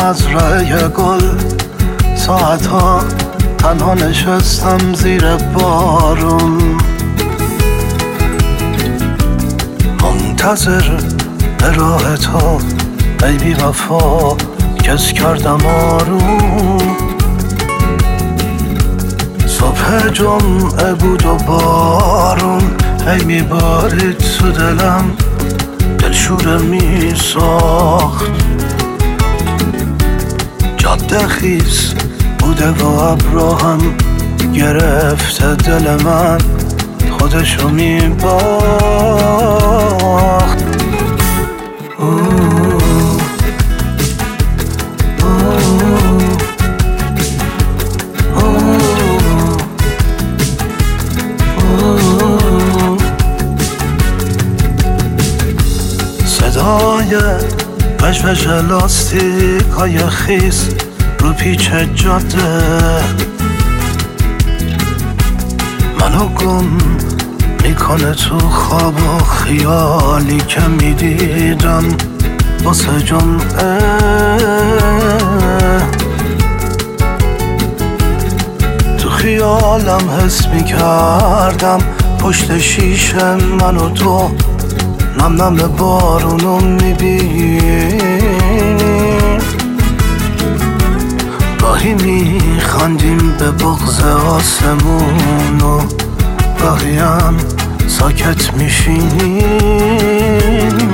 مزرعه گل ساعتها تنها نشستم زیر بارون، منتظر به راه تو ای بی وفا کس کردم آروم. صبح جمعه بود و بارون هی میبارید تو دلم، دلشوره میساخت. جاده خیس بوده و ابرهم گرفته دل من خودشو میباخت. صدای وژوژ لاستیک های خیس رو پیچ جاده منو گم میکنه تو خواب و خیالی که میدیدم واسه جمعه. تو خیالم حس میکردم پشت شیشه من و تو نم نم بارونو میبینیم، گاهی میخندیم به بغض آسمون و گاهی هم ساکت میشینیم.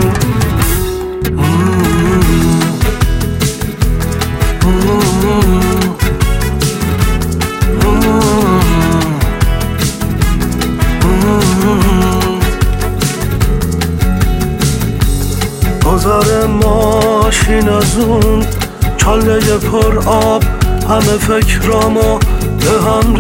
گذار ماشین از اون چاله پر آب همه فکرامو به هم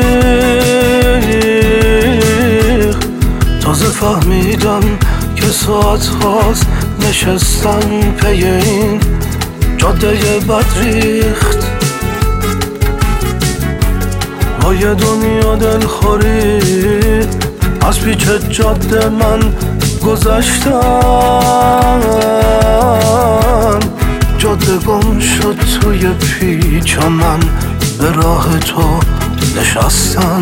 ریخ. تازه فهمیدم که ساعت هاست نشستم پی این جاده بد ریخت. با یه دنیا دلخوری از پیچ جاده من گذشتم، جاده گم شد توی پیچ و من به راه تو نشستم.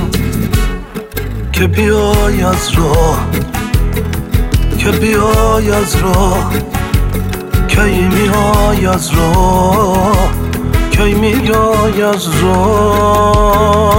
که بیای از راه، که بیای از راه، کی میای از راه، کی میای از راه.